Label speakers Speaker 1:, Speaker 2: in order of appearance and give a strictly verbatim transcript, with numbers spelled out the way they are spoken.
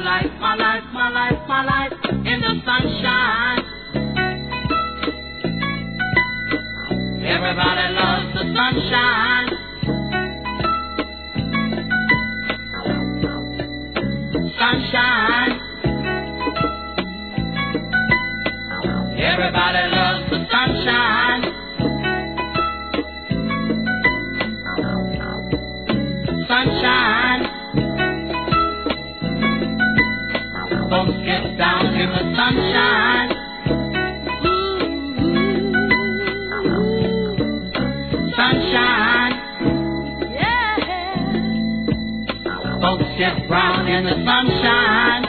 Speaker 1: life, my life, my life, my life in the sunshine. Everybody loves the sunshine. Sunshine. Everybody loves the sunshine. Sunshine. Folks get down in the sunshine. Sunshine. Yeah. Folks get brown in the sunshine.